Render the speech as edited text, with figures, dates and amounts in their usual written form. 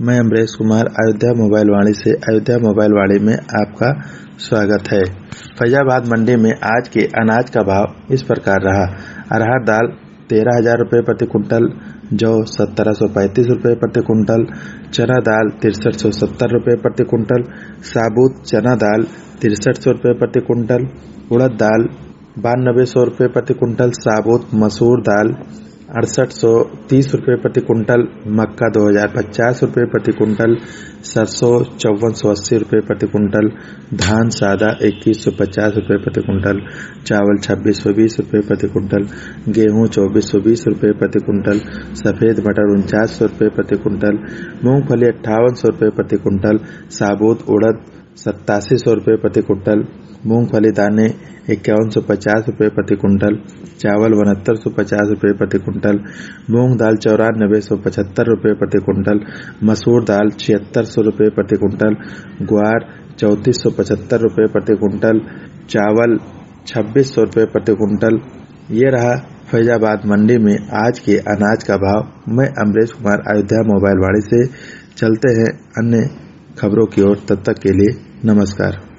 मैं अमरेश कुमार अयोध्या मोबाइल वाणी से अयोध्या मोबाइल वाणी में आपका स्वागत है। फैजाबाद मंडी में आज के अनाज का भाव इस प्रकार रहा। अरहर दाल 13,000 रुपये प्रति कुंटल, जौ 1735 रुपये प्रति कुंटल, चना दाल 6370 रुपये प्रति कुंटल, साबुत चना दाल 6300 रुपये प्रति कुंटल, उड़द दाल 9200 रुपये प्रति कुंटल, साबुत मसूर दाल 6830 रुपये प्रति कुंटल, मक्का 2050 रुपये प्रति कुंटल, सरसों 5480 रुपये प्रति कुंटल, धान सादा 2150 रुपये प्रति कुंटल, चावल 2620 रुपये प्रति कुंटल, गेहूं 2420 रुपये प्रति कुंटल, सफ़ेद मटर 4900 रुपये प्रति कुंटल, मूंगफली 5800 रुपये प्रति कुंटल, साबुत उड़द 8700 रुपये प्रति कुंटल, मूंगफली दाने 5150 रुपये प्रति कुंटल, चावल 6950 रुपये प्रति कुंटल, मूंग दाल 9475 रुपये प्रति कुंटल, मसूर दाल 7600 रुपये प्रति कुंटल, ग्वार 3475 रुपये प्रति कुंटल, चावल 2600 रुपये प्रति कुंटल। ये रहा फैजाबाद मंडी में आज के अनाज का भाव। मैं अमरेश कुमार अयोध्या मोबाइल वाणी से। चलते हैं अन्य खबरों की ओर, तब तक के लिए नमस्कार।